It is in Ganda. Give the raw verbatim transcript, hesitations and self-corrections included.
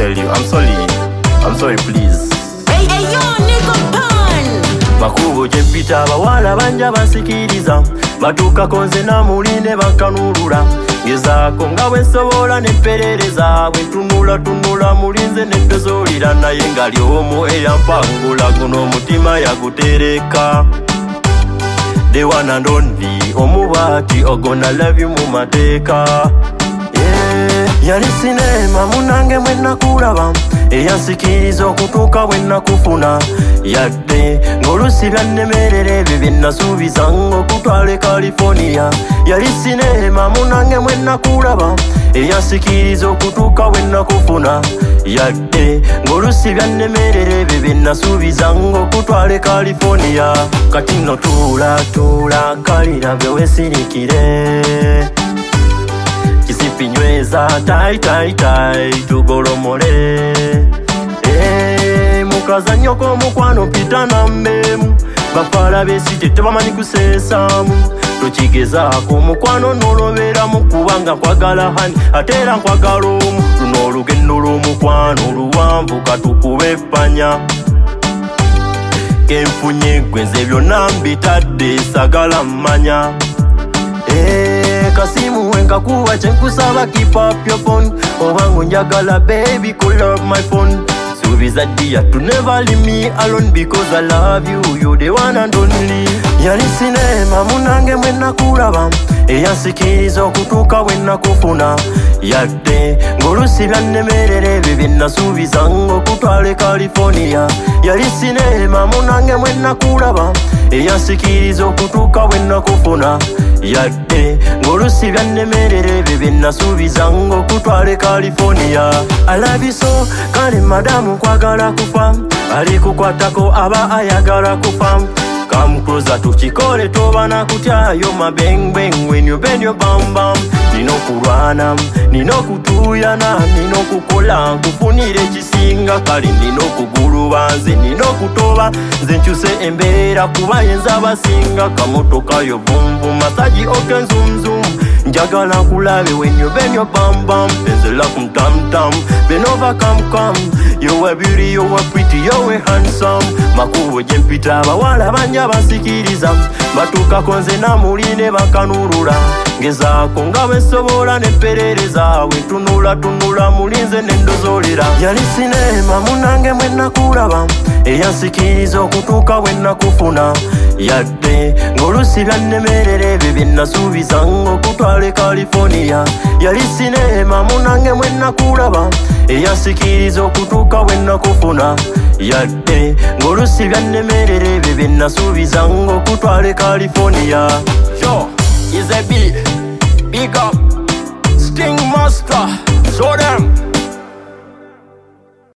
tell you, I'm sorry. I'm sorry, please. Hey, hey, yo, nigga pan. Makubo jempita bawala banja basikiriza. Batuka konze na muline bakanulula. Ngezaako nga bwe nsobola n'emperereza. Bwe tunula tunula mulinze n'eddozolira naye ngali omu eyampangula guno omutima yagutereka. The one and only omubati ogonna love you mu mateeka. Yeah. Yali sinema munange mwe nakulaba eyansikiriza okutuuka bwe nakufuna yadde ng'olusi byannemerera ebyo bye nasuubiza ng'okutwala e California. Yali sinema munange mwe nakulaba eyansikiriza okutuuka bwe nakufuna yadde ng'olusi byannemerera ebyo bye nasuubiza ng'okutwala e California. Kati nno tuula tuula kalira bye weesirikire kisipi nyweza tai tai tai tugolomole. Eh, mukazanyo k'omukwano pita na mmemu bafala besite tebamanyi kuseesamu. Tokigezaako omukwano n'oloberamu kubanga nkwagala hani ate era nkwagala omu. Luno olugendo lw'omukwano luwanvu katukube epanya. Kenfunye gwe nze byonna mbitadde sagala mmanya. Eh, kasimu wenkakuwa kyenkusaba keep up your phone. Obango njagala baby call up my phone. Suubiza dear to never leave me alone because I love you, you're the one and only. Yali sinema munange mwe nakulaba eyansikiriza okutuuka bwe nakufuna yadde ng'olusi byannemerera ebyo bye nasuubiza ng'okutwala e California. Yali sinema munange mwe nakulaba eyansikiriza okutuuka bwe nakufuna yadde ng'olusi byannemerera ebyo bye nasuubiza ng'okutwala e California. I love you so kale madamu nkwagala kufa alikukwatako aba ayagala kufa. Come closer tukikole toba na kutyayo my bang bang when you bend your bam bam. Nino kurwana, nino kutuyana, nino kukola nkufunire ekisinga kali nino kuguluba nze nino kutoba nze nkyuse embeera kuba yenza abasinga kamotoka yo boom boom masaji oke zoom zoom. Njagala nkulabe when you bend your bam bam penzela kum tam tam bend over come come. You're a beauty, you're a pretty, you're a handsome. Makubo jempita bawala banja basikiriza batuuka konze na muline bakanulula. Ngezaako nga bwe nsobola n'emperereza bwe tunula tunula mulinze n'endozolera. Yali sinema munange mwe nakulaba eyansikiriza okutuuka bwe nakufuna yadde ng'olusi byannemerera ebyo bye nasuubiza ng'okutwala e California. Yali sinema munange mwe nakulaba eyansikiriza okutuuka bwe nakufuna yadde ng'olusi byannemerera ebyo bye nasuubiza ng'okutwala e California. Yo, is a beat, big up, Sting Master, so